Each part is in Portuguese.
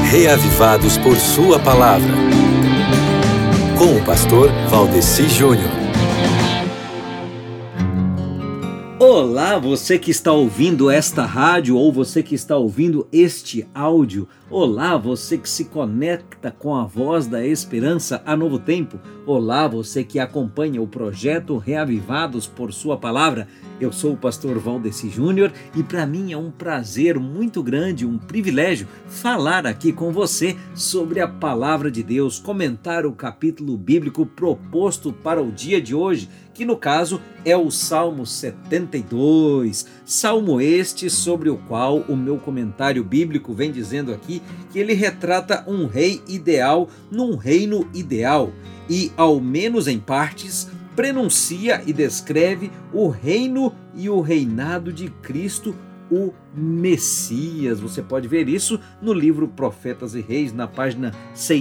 Reavivados por Sua Palavra. Com o pastor Valdeci Júnior. Olá, você que está ouvindo esta rádio ou você que está ouvindo este áudio. Olá, você que se conecta com a voz da esperança a Novo Tempo. Olá, você que acompanha o projeto Reavivados por Sua Palavra. Eu sou o pastor Valdeci Júnior e para mim é um prazer muito grande, um privilégio falar aqui com você sobre a palavra de Deus, comentar o capítulo bíblico proposto para o dia de hoje, que no caso é o Salmo 72, salmo este sobre o qual o meu comentário bíblico vem dizendo aqui que ele retrata um rei ideal num reino ideal e, ao menos em partes, prenuncia e descreve o reino e o reinado de Cristo, o Messias. Você pode ver isso no livro Profetas e Reis, na página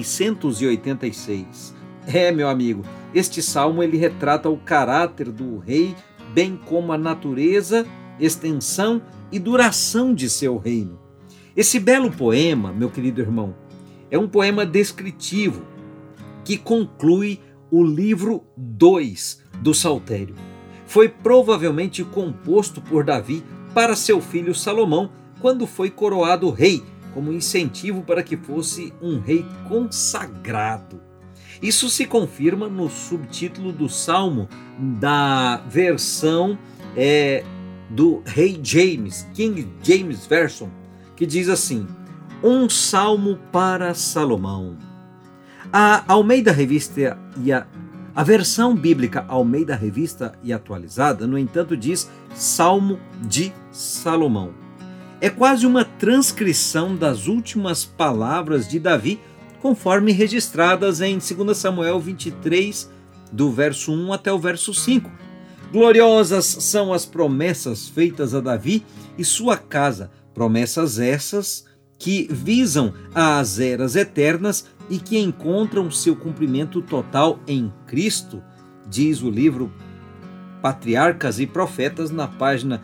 686. Meu amigo, este salmo ele retrata o caráter do rei, bem como a natureza, extensão e duração de seu reino. Esse belo poema, meu querido irmão, é um poema descritivo que conclui o livro 2 do Saltério. Foi provavelmente composto por Davi para seu filho Salomão quando foi coroado rei, como incentivo para que fosse um rei consagrado. Isso se confirma no subtítulo do Salmo da versão do Rei James, King James Version, que diz assim: um salmo para Salomão. A Almeida Revista a versão bíblica Almeida Revista e Atualizada, no entanto, diz Salmo de Salomão. É quase uma transcrição das últimas palavras de Davi, conforme registradas em 2 Samuel 23, do verso 1 até o verso 5. Gloriosas são as promessas feitas a Davi e sua casa, promessas essas que visam às eras eternas e que encontram seu cumprimento total em Cristo, diz o livro Patriarcas e Profetas na página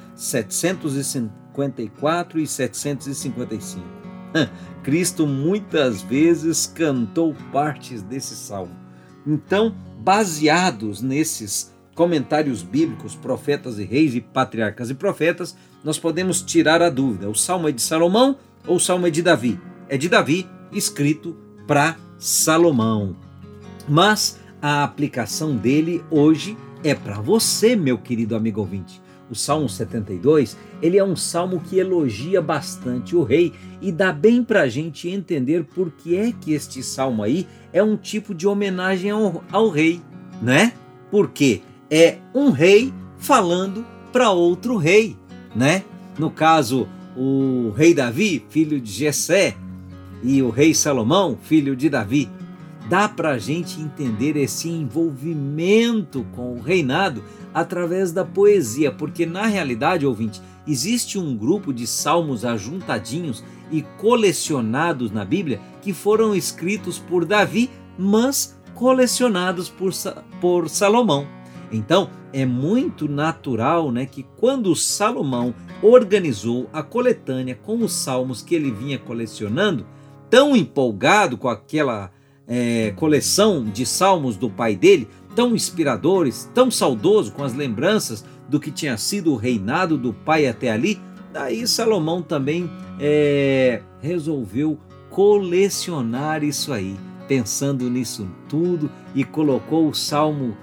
754 e 755. Cristo muitas vezes cantou partes desse salmo. Então, baseados nesses comentários bíblicos, Profetas e Reis e Patriarcas e Profetas, nós podemos tirar a dúvida: o salmo é de Salomão ou o salmo é de Davi? É de Davi, escrito para Salomão. Mas a aplicação dele hoje é para você, meu querido amigo ouvinte. O Salmo 72, ele é um salmo que elogia bastante o rei e dá bem para a gente entender por que é que este salmo aí é um tipo de homenagem ao rei, né? Porque é um rei falando para outro rei, né? No caso, o rei Davi, filho de Jessé, e o rei Salomão, filho de Davi. Dá para a gente entender esse envolvimento com o reinado através da poesia, porque na realidade, ouvinte, existe um grupo de salmos ajuntadinhos e colecionados na Bíblia que foram escritos por Davi, mas colecionados por Salomão. Então, é muito natural, né, que quando Salomão organizou a coletânea com os salmos que ele vinha colecionando, tão empolgado com aquela coleção de salmos do pai dele, tão inspiradores, tão saudoso com as lembranças do que tinha sido o reinado do pai até ali, daí Salomão também resolveu colecionar isso aí, pensando nisso tudo, e colocou os salmos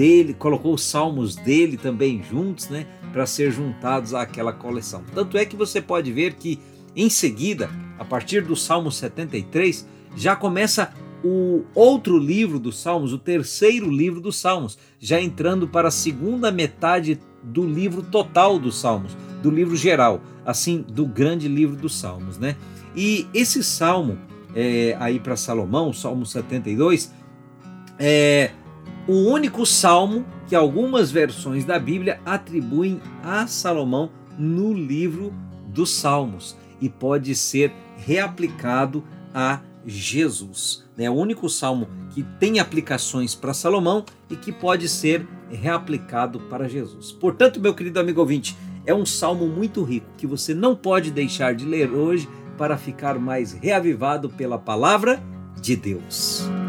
dele também juntos, né, para ser juntados àquela coleção. Tanto é que você pode ver que em seguida, a partir do Salmo 73, já começa o outro livro dos Salmos, o terceiro livro dos Salmos, já entrando para a segunda metade do livro total dos Salmos, do livro geral, assim, do grande livro dos Salmos, né? E esse salmo, aí para Salomão, o Salmo 72, é o único salmo que algumas versões da Bíblia atribuem a Salomão no livro dos Salmos, e pode ser reaplicado a Jesus. É o único salmo que tem aplicações para Salomão e que pode ser reaplicado para Jesus. Portanto, meu querido amigo ouvinte, é um salmo muito rico que você não pode deixar de ler hoje, para ficar mais reavivado pela palavra de Deus.